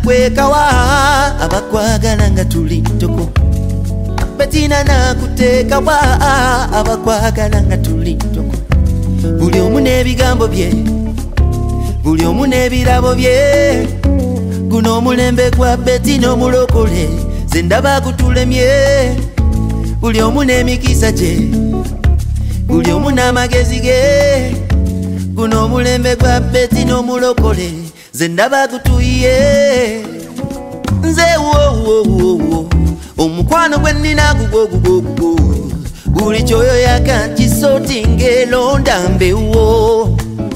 nakukwekawa abakwagala nga tuli ntoko Bettina nakuteekawa abakwagala nga tuli ntoko buli omu n'ebigambo bye buli omu n'ebirabo bye guno omulembe gwa Bettina omulokole ze ndaba gutulemye buli omu n'emikisa gye buli omu n'amagezi ge guno omulembe gwa Bettina omulokole ze ndaba gutuye nze wo omukwano gwe nnina gugo buli kyoyo yakankisotinga elonda mbewo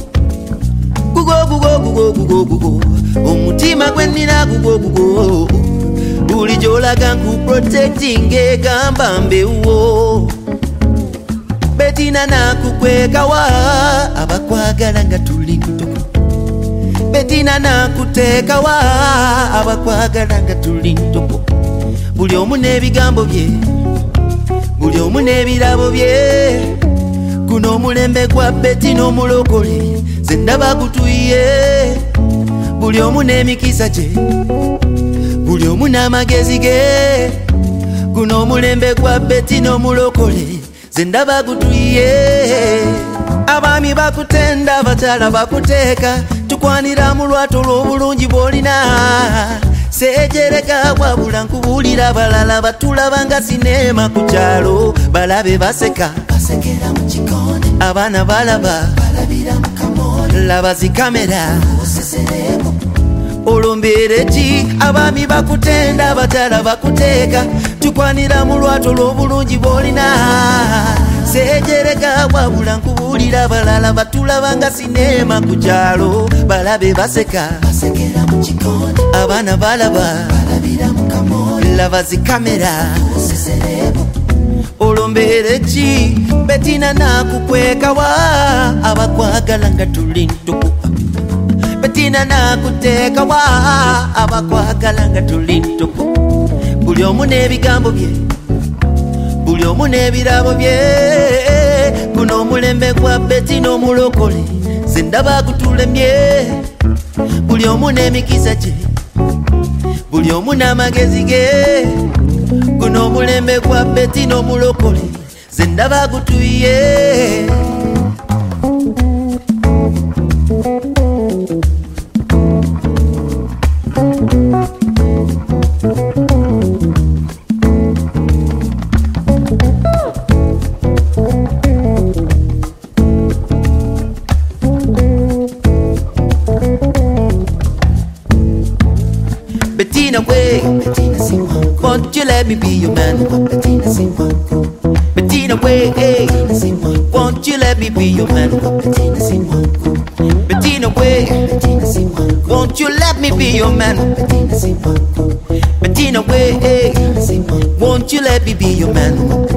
gugo omutima gwe nnina gugo buli gyolaga nkuprotectinga egamba mbewo Bettina nakukwekawa abakwagala nga tuli ntoko Bettina nakuteekawa abakwagala nga tuli ntoko buli omu n'ebigambo bye buli omu n'ebirabo bye guno omulembe gwa Bettina omulokole ze ndaba gutuye buli omu n'emikisa gye buli omu n'amagezi ge guno omulembe gwa Bettina omulokole ze ndaba gutuye abaami bakutenda abakyala bakuteeka tukwanira mu lwato lw'obulungi bw'olina sejereka wabula nkubuulira abalala batulaba nga sinema ku kyalo balabe baseka basekera mu kikone abaana balaba balabira mu kamone laba zikamera oseseremo olombeere ki abaami bakutenda abakyala bakuteeka tukwanira mu lwato lw'obulungi bw'olina sejereka wabula nkubuulira abalala batulaba nga sinema ku kyalo balabe baseka basekera mu kikone abaana balaba balabira mu kamone laba zikamera oseseremo olombeere ki Bettina nakukwekawa abakwagala nga tuli ntoko Bettina nakuteekawa abakwagala nga tuli ntoko buli omu n'ebigambo bye buli omu n'ebirabo bye guno omulembe gwa Bettina omulokole ze ndaba gutulemye buli omu n'emikisa gye buli omu n'amagezi ge guno omulembe gwa Bettina omulokole ze ndaba gutuye Bettina way, won't you let me be your man? Bettina way, hey, won't you let me be your man? Bettina way, won't you let me be your man? Bettina way, hey, won't you let me be your man?